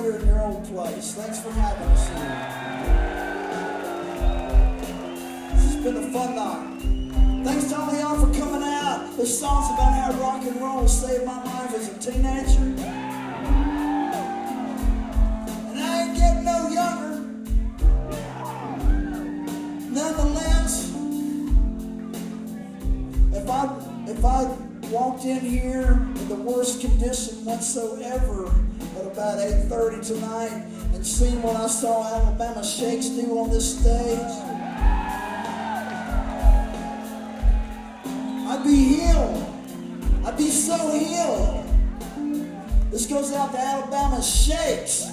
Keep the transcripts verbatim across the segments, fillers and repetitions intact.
here in your old place. Thanks for having us here. This has been a fun night. Thanks to all of y'all for coming out. This song's about how rock and roll saved my life as a teenager. And I ain't getting no younger. Nonetheless, if I if I walked in here in the worst condition whatsoever at about eight thirty tonight and seen what I saw Alabama Shakes do on this stage, I'd be healed. I'd be so healed. This goes out to Alabama Shakes.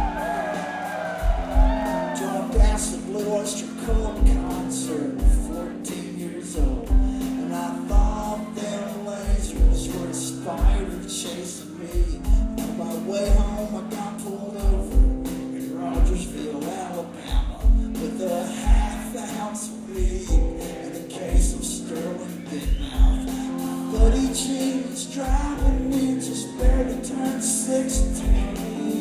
Joined Acid Blue Oyster Cult concert at fourteen years old. And I thought them lasers were a spider chasing me. On my way home I got pulled over in Rogersville, Alabama, with a half ounce of weed and a case of Sterling Bitmouth. Buddy G was driving me, just barely turned sixteen.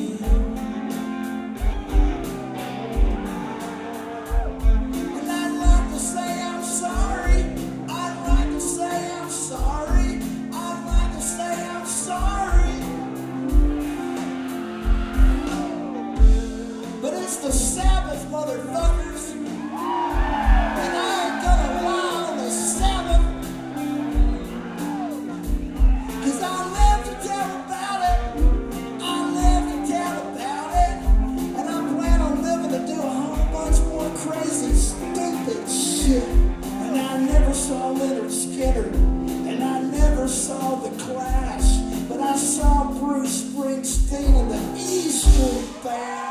The Sabbath, motherfuckers, and I ain't gonna lie on the Sabbath, cause I live to tell about it. I live to tell about it, and I plan on living to do a whole bunch more crazy, stupid shit. And I never saw Leonard Skinner, and I never saw The Clash, but I saw Bruce Springsteen and the E Street Band.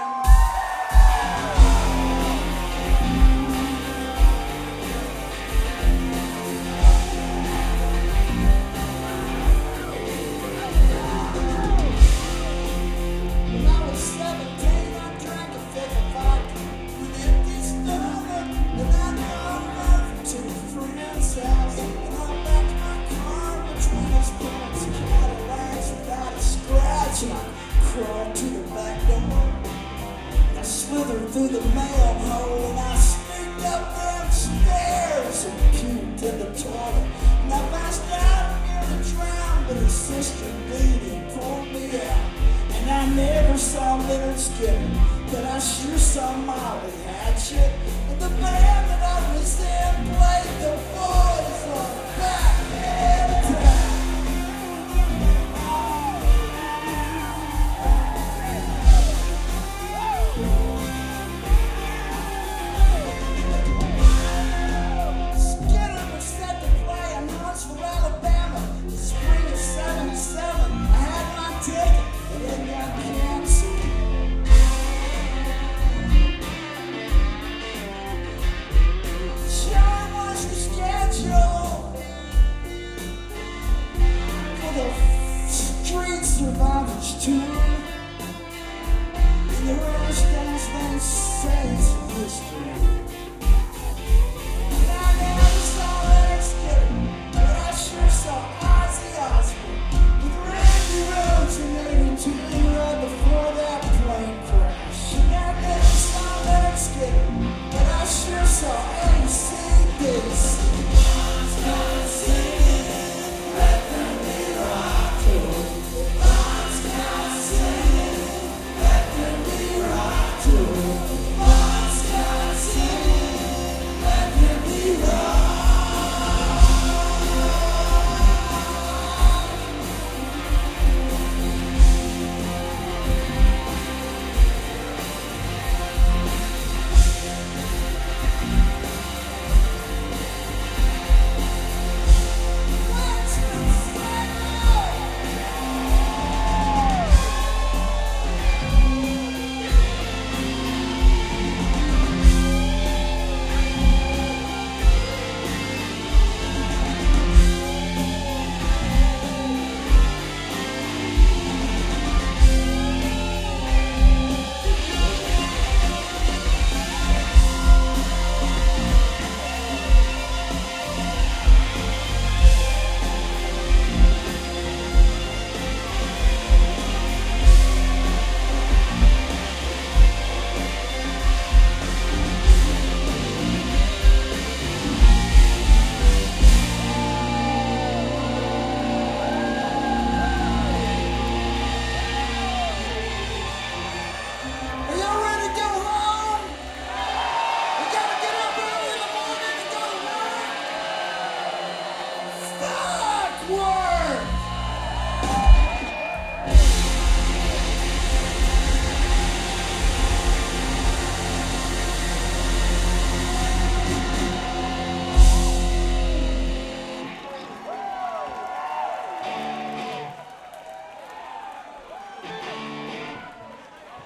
Crawled to the back door. I slithered through the mail hole and I sneaked up them stairs and puked in the toilet. And I passed out near the drown, but his sister Dee pulled me out. And I never saw Leonard Skinner, but I sure saw Molly Hatchet. And the band that I was in played